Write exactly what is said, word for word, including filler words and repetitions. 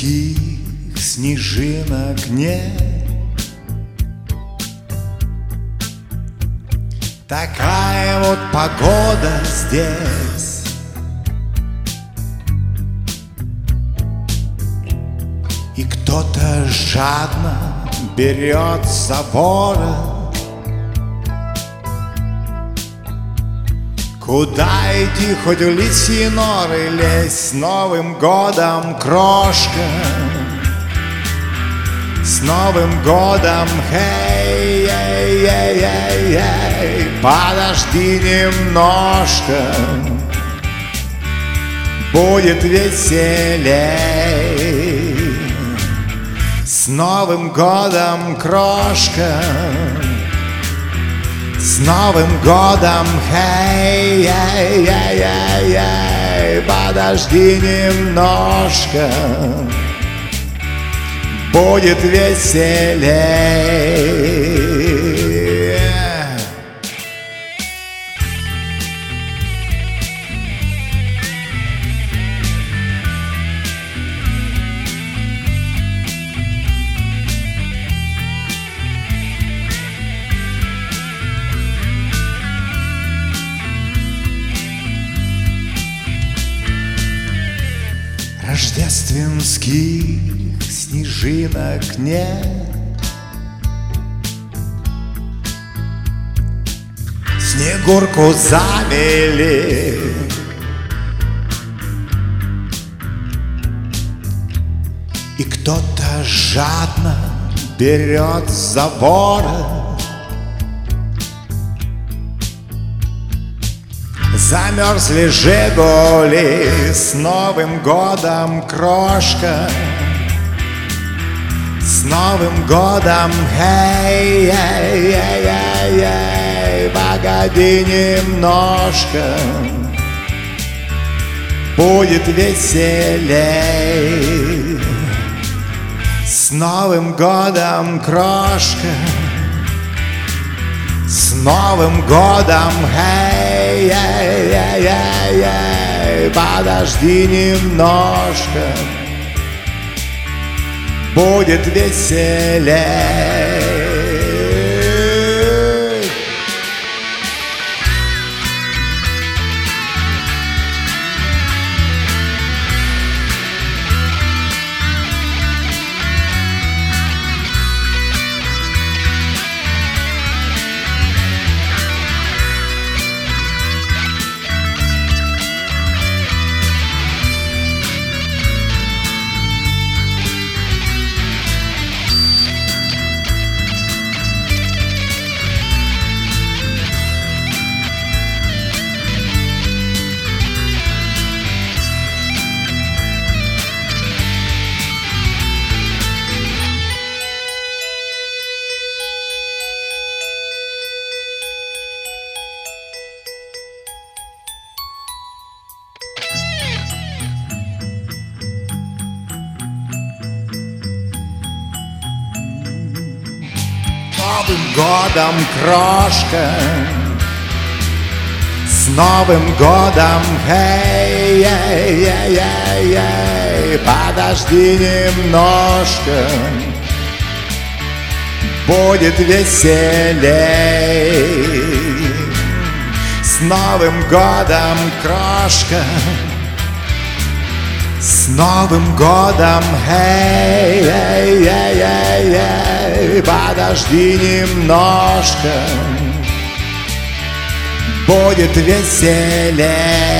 рождественских снежинок нет. Такая вот погода здесь. И кто-то жадно берет за ворот. Куда идти, хоть в лисьи норы лезь, с Новым годом, крошка, с Новым годом, хей, эй, эй, эй, эй, подожди немножко, будет веселей. С Новым годом, крошка, с Новым годом, хей, эй, эй, эй, эй, подожди немножко, будет веселей. Рождественских снежинок нет. Снегурку замели, и кто-то жадно берет за ворот. Замерзли «Жигули», с Новым годом, крошка, с Новым годом, эй, эй, эй, эй, эй, погоди немножко, будет веселей. С Новым годом, крошка, с Новым годом, эй, эй, эй, эй, эй, подожди немножко, будет веселей. Новым годом, крошка, с Новым годом, эй, эй, эй, эй, эй, подожди немножко, будет веселей. С Новым годом, крошка, с Новым годом, эй, эй, эй, эй, эй, подожди немножко, будет веселей.